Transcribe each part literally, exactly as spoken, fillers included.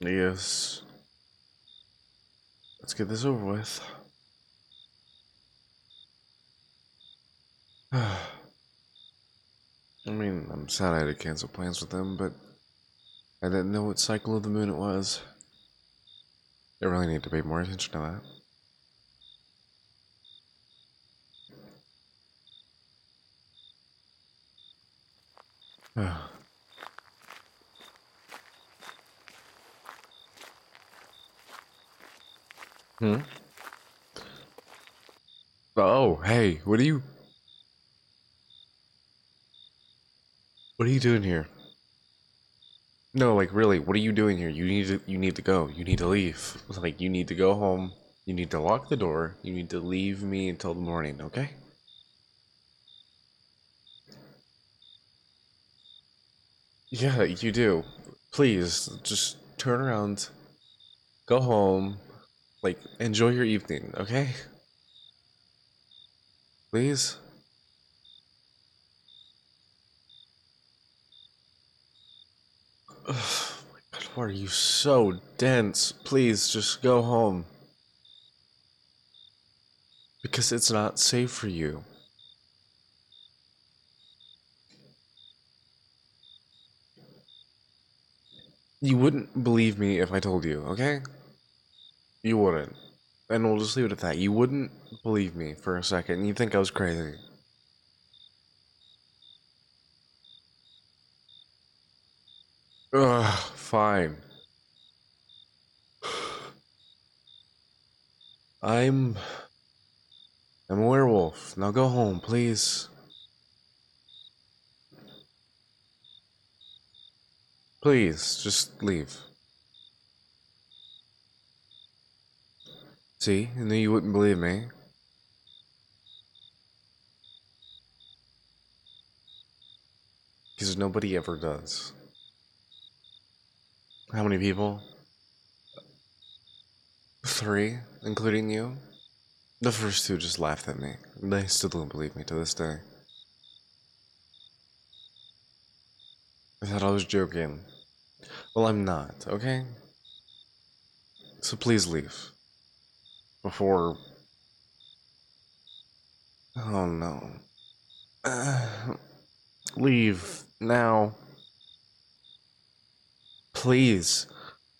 Yes. Let's get this over with. I mean, I'm sad I had to cancel plans with them, but I didn't know what cycle of the moon it was. I really need to pay more attention to that. Hmm? Oh, hey, what are you... What are you doing here? No, like, really, what are you doing here? You need to, you need to go. You need to leave. Like, you need to go home. You need to lock the door. You need to leave me until the morning, okay? Yeah, you do. Please, just turn around, go home, like, enjoy your evening, okay? Please? Ugh, my God, why are you so dense? Please, just go home. Because it's not safe for you. You wouldn't believe me if I told you, okay? You wouldn't. And we'll just leave it at that. You wouldn't believe me for a second. You'd think I was crazy. Ugh, fine. I'm... I'm a werewolf. Now go home, please. Please, just leave. See? I knew you wouldn't believe me. Because nobody ever does. How many people? Three, including you? The first two just laughed at me. They still don't believe me to this day. I thought I was joking. Well, I'm not, okay? So please leave. Before... Oh no. Uh, leave. Now. Please.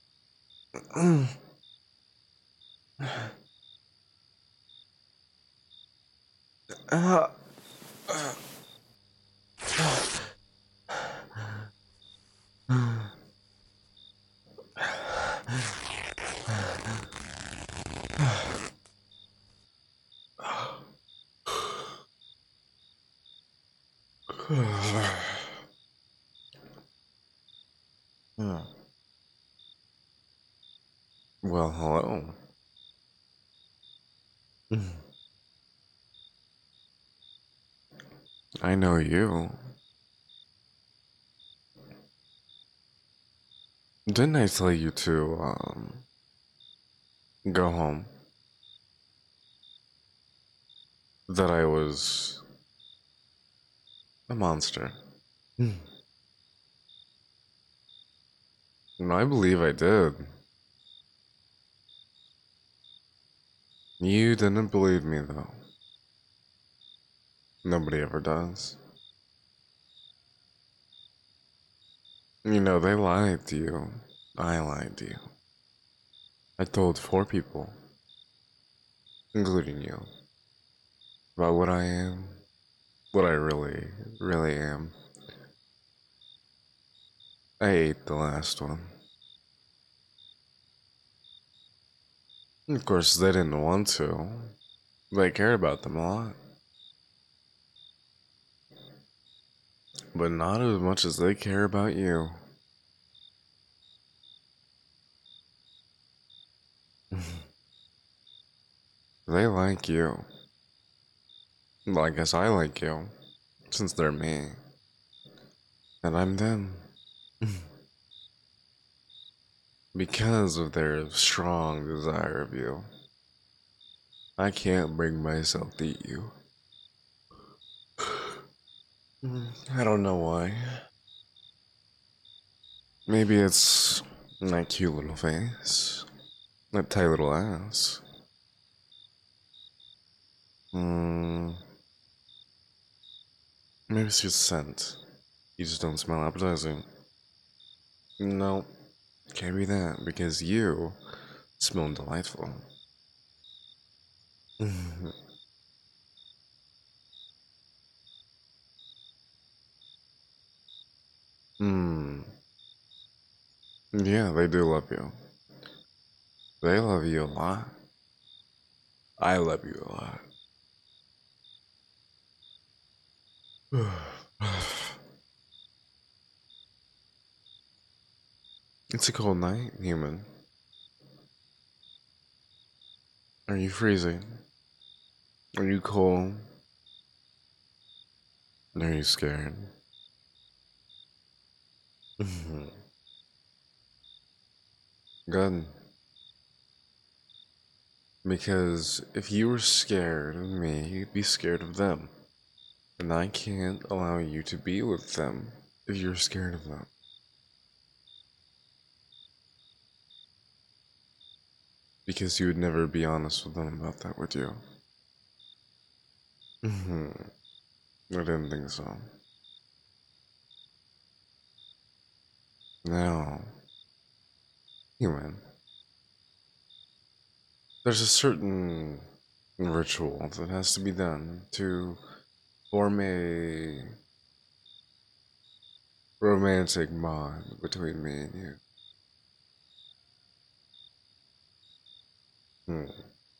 Uh, well, hello. I know you. Didn't I tell you to, um, go home? That I was a monster. And I believe I did. You didn't believe me, though. Nobody ever does. You know, they lied to you. I lied to you. I told four people, including you, about what I am, what I really, really am. I ate the last one. Of course, they didn't want to. They cared about them a lot. But not as much as they care about you. They like you. Well, I guess I like you, since they're me. And I'm them. Because of their strong desire of you. I can't bring myself to eat you. I don't know why. Maybe it's That cute little face. That tight little ass. Hmm. Maybe it's just scent. You just don't smell appetizing. No, can't be that because you smell delightful. Hmm. Yeah, they do love you. They love you a lot. I love you a lot. It's a cold night, human. Are you freezing? Are you cold? Are you scared? Good. Because if you were scared of me, you'd be scared of them. And I can't allow you to be with them if you're scared of them. Because you would never be honest with them about that, would you? I didn't think so. Now, human, there's a certain ritual that has to be done to form a romantic bond between me and you. Hmm.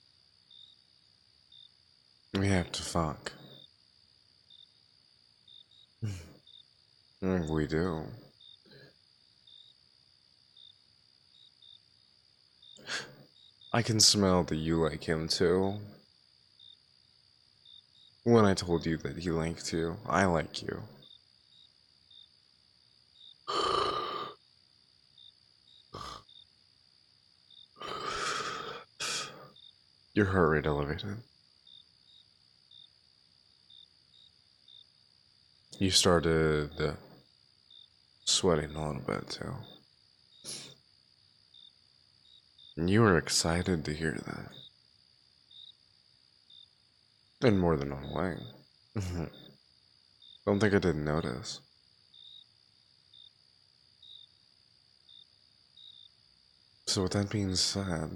We have to fuck. Mm, we do. I can smell that you like him too. When I told you that he liked you, I like you. Your heart rate elevated. You started uh, sweating a little bit too. And you were excited to hear that. In more than one way. Don't think I didn't notice. So with that being said,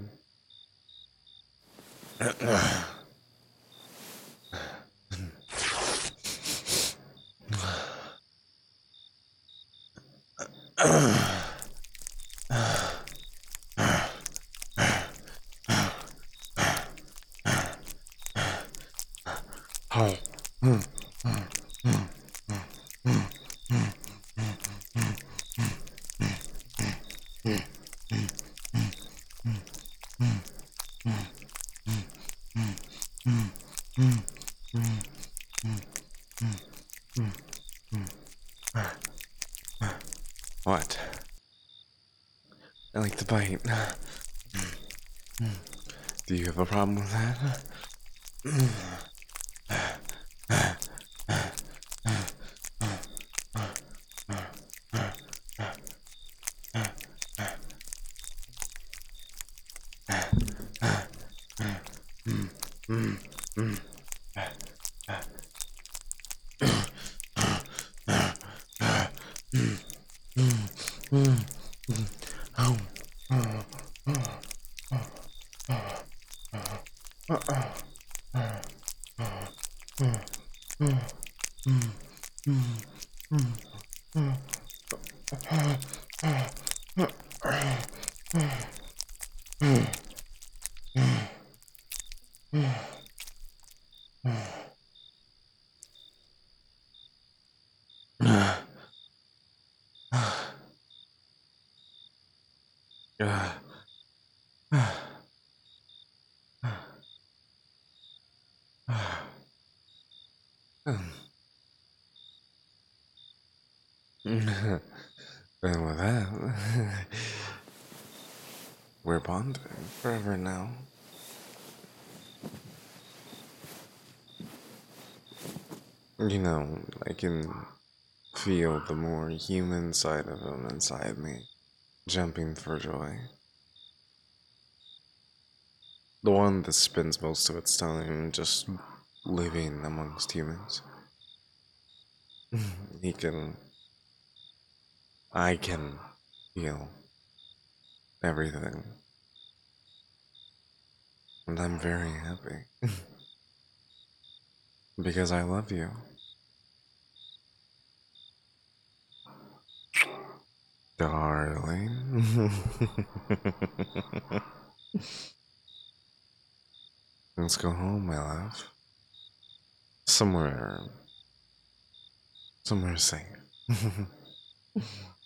what? I like to bite. Do you have a problem with that? And with that, we're bonding forever now. You know, I can feel the more human side of him inside me. jumping for joy. The one that spends most of its time just living amongst humans. He can. I can feel everything. And I'm very happy. Because I love you. Darling. Let's go home, my love. Somewhere. Somewhere safe.